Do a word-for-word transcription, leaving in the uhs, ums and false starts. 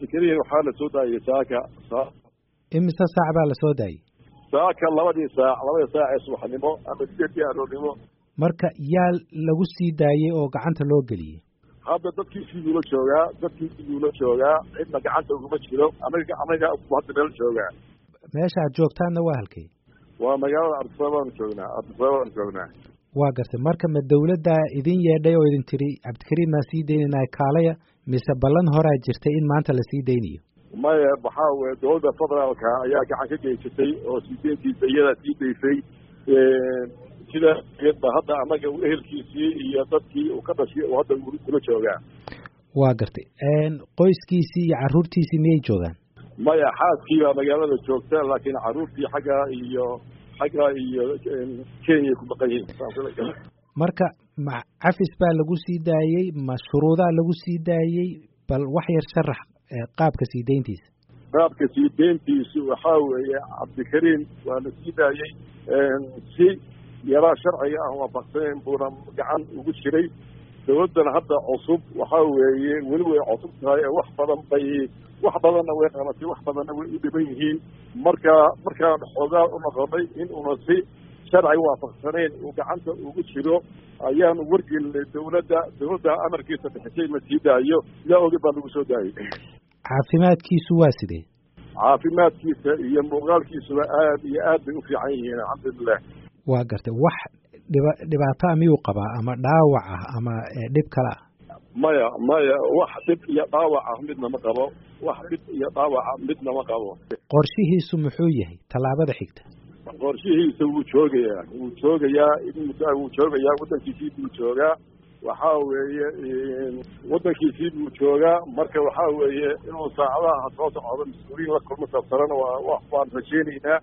cabdikariin waxaa la soo daayay saaka imise saac baa la soo daayay saaka labadii saac labadii saac ee subaxnimo ama sideedii aroornimo marka yaa lagu sii daayey oo gacanta loo geliyey hadda dadkii siduu la joogaa dadkii siduu la joogaa cidna gacanta uguma jiro anaga anaga hadda meel joogaa meesha aad joogtaanna waa halkay waa magaalada ardisababaan joognaa ardisababaan joognaa waa gartay marka ma dawladda idin yeedhay oo idin tiri cabdikariin maa sii daynaynahay kaalaya mise ballan horaa jirtay in maanta la sii daynayo maya waxaa weye dowladda federaalka ayaa gacan ka geysatay oo sii deyntiisa iyadaa sii daysay sida ba hadda anaga ehelkiisii iyo dadkii uu ka dhashay oo hadda kula joogaa waa gartay qoyskiisii iyo carruurtiisii miyay joogaan maya xaaskii baa magaalada joogta laakiin carruurtii xagga iyo xagga iyo kenya ku maqan yihiin marka ma cafis baa lagu sii daayey ma shuruudaa lagu sii daayey bal wax yar sharax qaabka sii deyntiisa qaabka sii deyntiisu waxaa weeye cabdikariin waa la sii daayey si yaraa sharciga ah waafaqsaneen buuna gacan ugu jiray dawladdana hadda cusub waxaa weeye weli way cusub tahay ee wax badan bay wax badanna way qabatay wax badanna way u dhiban yihiin marka markaan xoogaa u noqonay in uuna si sharci waafaqsaneen uu gacanta ugu jiro ayaanu wargelinay dawladda dawladda amarkiisa bixisay la sii daayo sidaa oge baa lagu soo daayay caafimaadkiisu waa sidee caafimaadkiisa iyo muuqaalkiisuba aad iyo aad bay u fiican yihiin alxamdulilah waa gartay wax dhiba dhibaataa miyuu qabaa ama dhaawac ah ama dhib kale ah maya maya wax dhib iyo dhaawac ah midna ma qabo wax dhib iyo dhaawaca midna ma qabo qorshihiisu muxuu yahay tallaabada xigta qorshihiisa wuu joogayaa wuu joogayaa in muddaa wuu joogayaa waddankiisii buu joogaa waxaa weeye waddankiisii buu joogaa marka waxaa weeye inuu saacadaha soo socdo mas-uuliyiin la kulmo sabtarana waa waan rajeynaynaa